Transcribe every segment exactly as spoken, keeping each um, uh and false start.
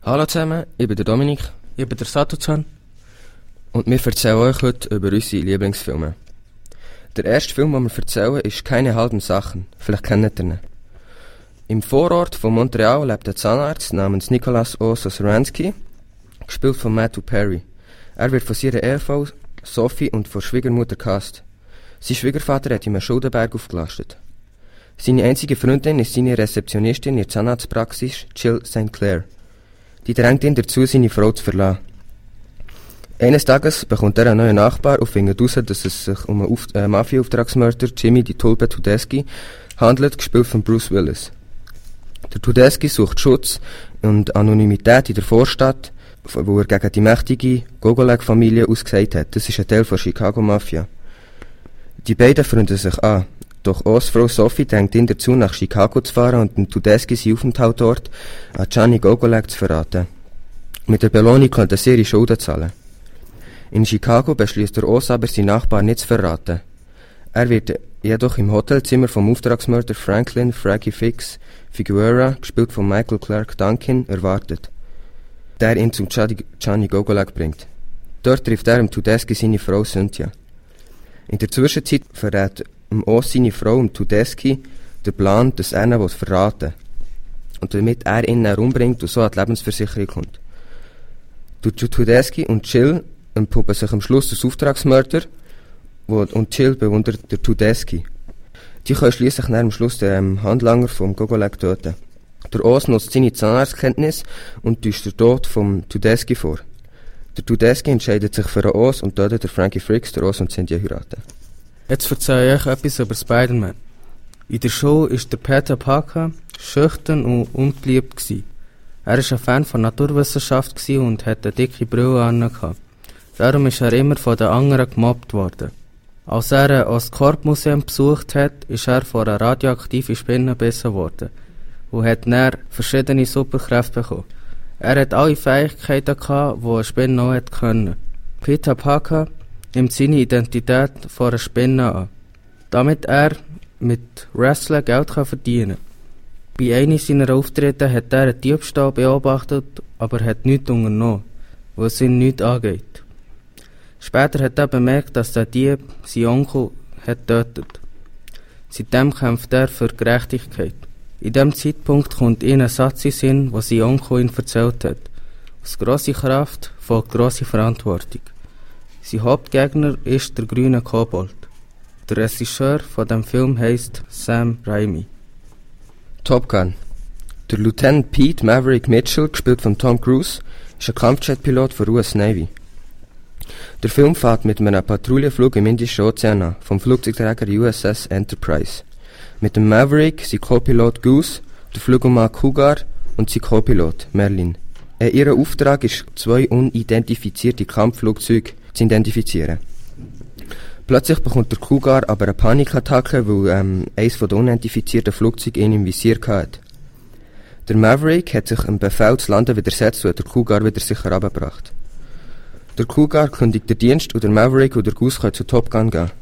Hallo zusammen, ich bin der Dominik. Ich bin der Satocan. Und wir erzählen euch heute über unsere Lieblingsfilme. Der erste Film, den wir erzählen, ist «Keine halben Sachen». Vielleicht kennt ihr ihn. Im Vorort von Montreal lebt ein Zahnarzt namens Nicholas O. Soseransky, gespielt von Matthew Perry. Er wird von seiner Ehefrau Sophie und von Schwiegermutter gehasst. Sein Schwiegervater hat ihm einen Schuldenberg aufgelastet. Seine einzige Freundin ist seine Rezeptionistin in der Zahnarztpraxis, Jill Saint Clair. Die drängt ihn dazu, seine Frau zu verlassen. Eines Tages bekommt er einen neuen Nachbar und findet heraus, dass es sich um einen Auf- äh, Mafia-Auftragsmörder, Jimmy die Tulpe Tedeschi, handelt, gespielt von Bruce Willis. Der Tedeschi sucht Schutz und Anonymität in der Vorstadt, wo er gegen die mächtige Gogolek-Familie ausgesagt hat. Das ist ein Teil der Chicago-Mafia. Die beiden freunden sich an. Doch O's Frau Sophie drängt ihn dazu, nach Chicago zu fahren und den Tedeschi seinen Aufenthalt dort an Gianni Gogolek zu verraten. Mit der Belohnung könnte er ihre Schulden zahlen. In Chicago beschließt der O's aber, seinen Nachbar nicht zu verraten. Er wird jedoch im Hotelzimmer vom Auftragsmörder Franklin Fraggy Fix Figueroa, gespielt von Michael Clark Duncan, erwartet, der ihn zum Gianni Gogolek bringt. Dort trifft er im Tedeschi seine Frau Cynthia. In der Zwischenzeit verrät auch seine Frau im Tedeschi den Plan, dass er ihn verraten will. Und damit er ihn herumbringt und so an die Lebensversicherung kommt. Der Tedeschi und Jill entpuppen sich am Schluss als Auftragsmörder und Jill bewundert den Tedeschi. Die können schliesslich nach dem Schluss den Handlanger vom Gogolek töten. Der O's nutzt seine Zahnarztkenntnis und täuscht den Tod vom Tedeschi vor. Der Tedeschi entscheidet sich für den O's und tötet der Frankie Fricks, der O's und Cynthia heiraten. Jetzt erzähle ich euch etwas über Spider-Man. In der Show war der Peter Parker schüchtern und unbeliebt gewesen. Er war ein Fan von Naturwissenschaft und hatte eine dicke Brille an. Darum ist er immer von den anderen gemobbt worden. Als er ein Oscorp-Museum besucht hat, ist er von einer radioaktiven Spinne gebissen worden und hat dann verschiedene Superkräfte bekommen. Er hat alle Fähigkeiten gehabt, die eine Spinne auch hätte können. Peter Parker nimmt seine Identität von einer Spinne an, damit er mit Wrestling Geld verdienen kann. Bei einem seiner Auftritte hat er einen Diebstahl beobachtet, aber hat nichts unternommen, weil es ihn nichts angeht. Später hat er bemerkt, dass der Dieb seinen Onkel hat getötet. Seitdem kämpft er für Gerechtigkeit. In diesem Zeitpunkt kommt ihm ein Satz in Sinn, den sein Onkel ihm erzählt hat. Aus grosser Kraft folgt grosse Verantwortung. Sein Hauptgegner ist der grüne Kobold. Der Regisseur von dem Film heisst Sam Raimi. Top Gun. Der Lieutenant Pete Maverick Mitchell, gespielt von Tom Cruise, ist ein Kampfjetpilot der U S Navy. Der Film fährt mit einem Patrouillenflug im Indischen Ozean an, vom Flugzeugträger U S S Enterprise. Mit dem Maverick, sein Co-Pilot Goose, der Flugmann Cougar und sein Co-Pilot Merlin. Äh, ihr Auftrag ist, zwei unidentifizierte Kampfflugzeuge zu identifizieren. Plötzlich bekommt der Cougar aber eine Panikattacke, weil ähm, eines der unidentifizierten Flugzeuge ihn im Visier hatte. Der Maverick hat sich dem Befehl zu landen widersetzt und hat der Cougar wieder sicher herabgebracht. Der Cougar kündigt den Dienst und der Maverick und der Goose können zu Top Gun gehen.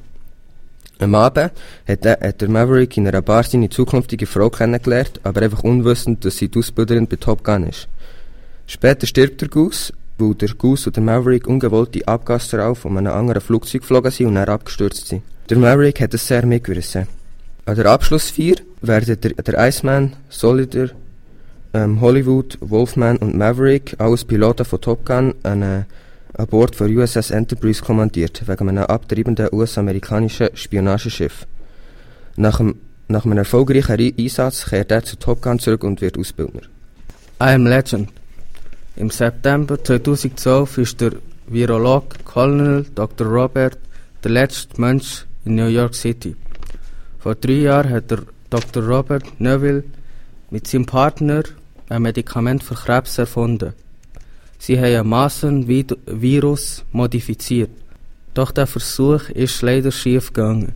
Am Abend hat, der, hat der Maverick in einer Bar seine zukünftige Frau kennengelernt, aber einfach unwissend, dass sie die Ausbilderin bei Top Gun ist. Später stirbt der Goose, weil der Goose und der Maverick ungewollt die Abgasstrahlen von einem anderen Flugzeug geflogen sind und dann abgestürzt sind. Der Maverick hat es sehr mitgerissen. An der Abschlussfeier werden der, der Iceman, Solider, ähm, Hollywood, Wolfman und Maverick, alles Piloten von Top Gun, an, äh, an Bord von U S S Enterprise kommandiert, wegen einem abtreibenden U S-amerikanischen Spionageschiff. Nach, einem, nach einem erfolgreichen Einsatz kehrt er zu Top Gun zurück und wird Ausbildner. I Am Legend. Im September zweitausendzwölf ist der Virolog Colonel Doktor Robert der letzte Mensch in New York City. Vor drei Jahren hat der Doktor Robert Neville mit seinem Partner ein Medikament für Krebs erfunden. Sie haben ein Massenvirus modifiziert. Doch der Versuch ist leider schief gegangen.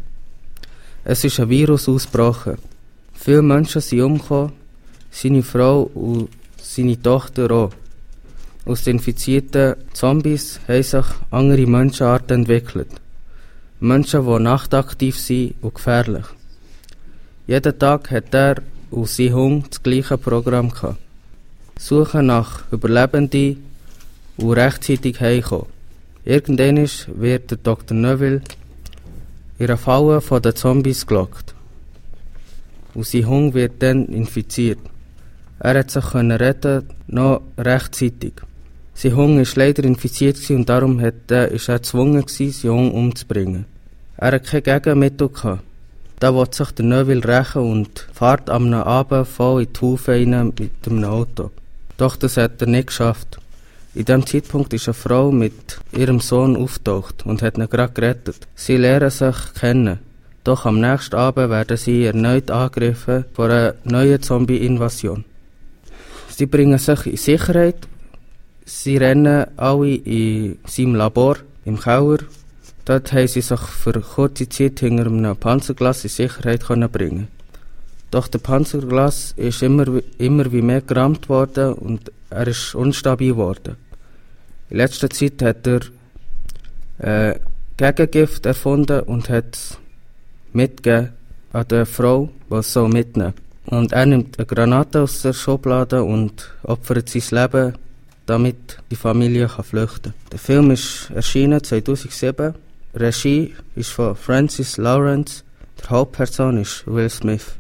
Es ist ein Virus ausgebrochen. Viele Menschen sind umgekommen, seine Frau und seine Tochter auch. Aus den infizierten Zombies haben sich andere Menschenarten entwickelt. Menschen, die nachtaktiv sind und gefährlich. Jeden Tag hat er und sein Hund das gleiche Programm gehabt. suchen nach Überlebenden und rechtzeitig heimkommen. Irgendwann wird der Doktor Neville in einer Falle von den Zombies gelockt. Und sein Hund wird dann infiziert. Er hat sich retten, noch rechtzeitig. Sein Hund war leider infiziert und darum hat er, ist er gezwungen, seinen Hund umzubringen. Er hat kein Gegenmittel gehabt. Da will sich der Neville rächen und fährt am Abend voll in die Hufe rein mit einem Auto. Doch das hat er nicht geschafft. In diesem Zeitpunkt ist eine Frau mit ihrem Sohn aufgetaucht und hat ihn gerade gerettet. Sie lernen sich kennen. Doch am nächsten Abend werden sie erneut angegriffen von einer neuen Zombie-Invasion. Sie bringen sich in Sicherheit. Sie rennen alle in seinem Labor, im Keller. Dort haben sie sich für kurze Zeit hinter einem Panzerglas in Sicherheit bringen. Doch der Panzerglas ist immer, immer wie mehr gerammt worden und er ist unstabil geworden. In letzter Zeit hat er äh, Gegengift erfunden und hat es mitgegeben an die Frau, die es so mitnehmen soll. Und er nimmt eine Granate aus der Schublade und opfert sein Leben, damit die Familie kann flüchten kann. Der Film ist erschienen zweitausendsieben. Regie ist von Francis Lawrence. Die Hauptperson ist Will Smith.